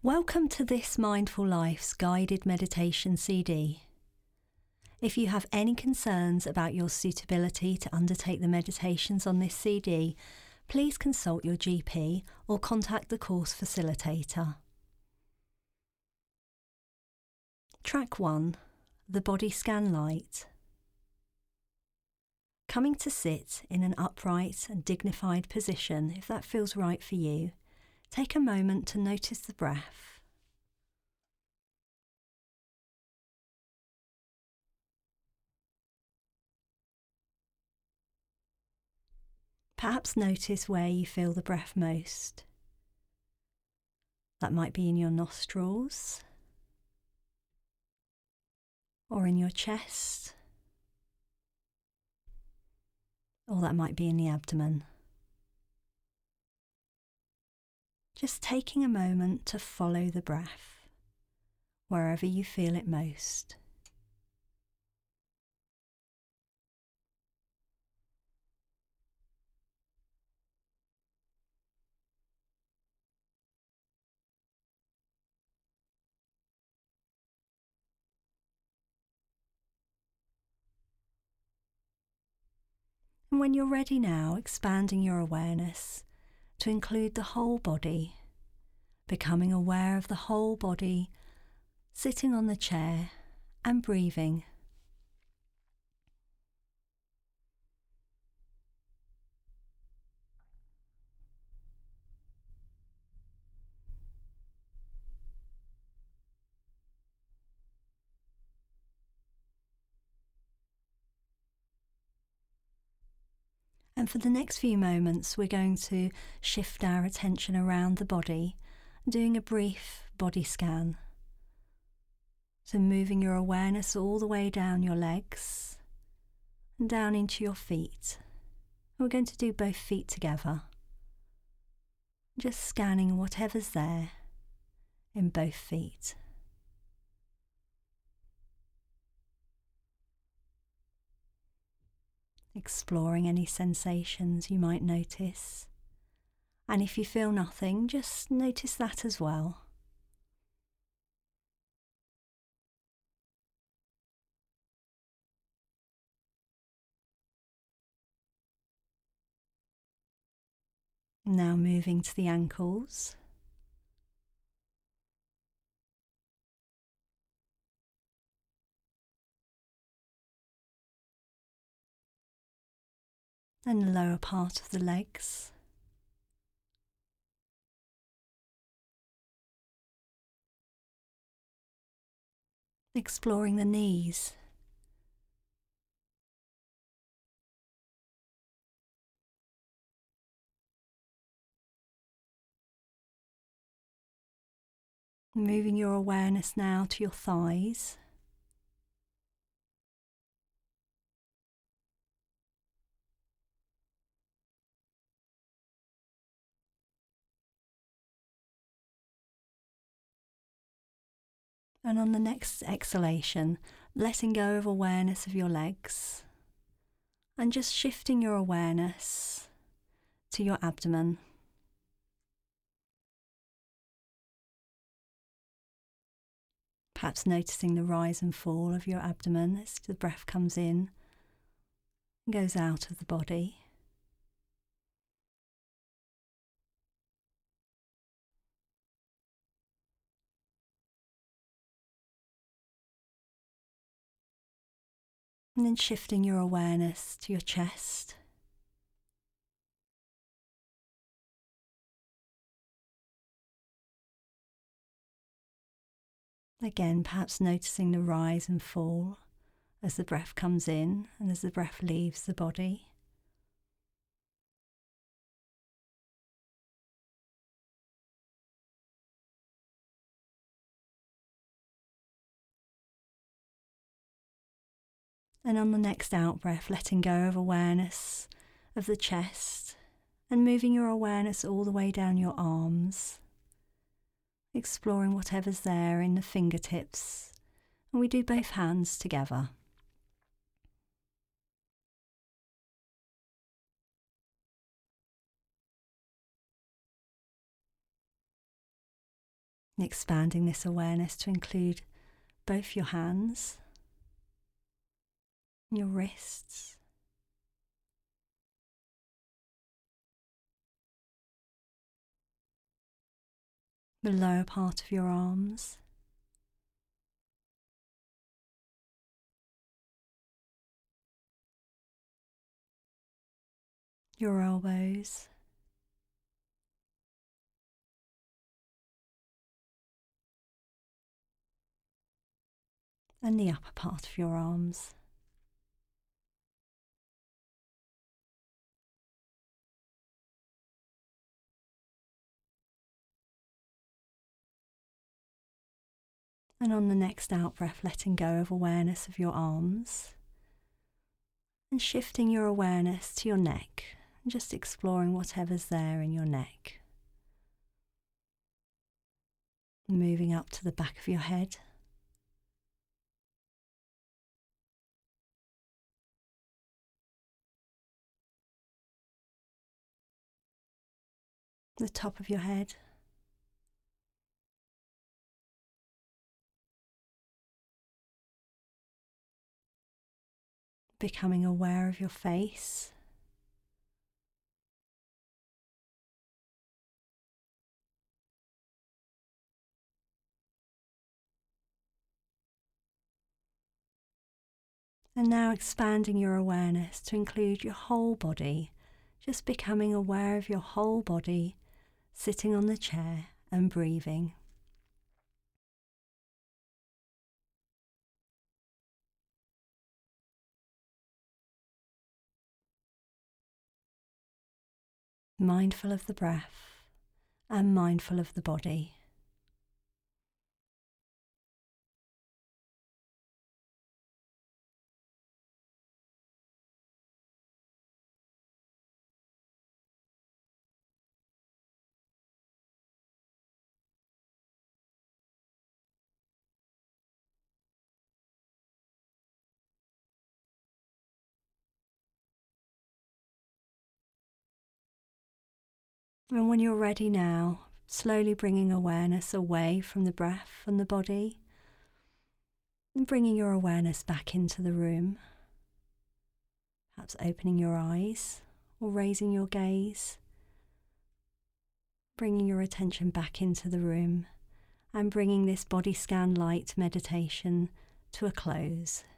Welcome to This Mindful Life's guided meditation CD. If you have any concerns about your suitability to undertake the meditations on this CD, please consult your GP or contact the course facilitator. Track 1. The Body Scan Light. Coming to sit in an upright and dignified position, if that feels right for you, take a moment to notice the breath. Perhaps notice where you feel the breath most. That might be in your nostrils, or in your chest, or that might be in the abdomen. Just taking a moment to follow the breath, wherever you feel it most. And when you're ready now, expanding your awareness to include the whole body, becoming aware of the whole body, sitting on the chair and breathing. And for the next few moments, we're going to shift our attention around the body, doing a brief body scan. So moving your awareness all the way down your legs and down into your feet. We're going to do both feet together. Just scanning whatever's there in both feet. Exploring any sensations you might notice. And if you feel nothing, just notice that as well. Now moving to the ankles. And the lower part of the legs. Exploring the knees. Moving your awareness now to your thighs. And on the next exhalation, letting go of awareness of your legs and just shifting your awareness to your abdomen. Perhaps noticing the rise and fall of your abdomen as the breath comes in and goes out of the body. And then shifting your awareness to your chest. Again, perhaps noticing the rise and fall as the breath comes in and as the breath leaves the body. And on the next out-breath, letting go of awareness of the chest and moving your awareness all the way down your arms, exploring whatever's there in the fingertips. And we do both hands together. expanding this awareness to include both your hands, your wrists, the lower part of your arms, your elbows, and the upper part of your arms. And on the next out breath, letting go of awareness of your arms and shifting your awareness to your neck, and just exploring whatever's there in your neck. Moving up to the back of your head, the top of your head, becoming aware of your face, and now expanding your awareness to include your whole body, just becoming aware of your whole body, sitting on the chair and breathing. Mindful of the breath and mindful of the body. And when you're ready now, slowly bringing awareness away from the breath and the body, and bringing your awareness back into the room. Perhaps opening your eyes or raising your gaze, bringing your attention back into the room and bringing this body scan light meditation to a close.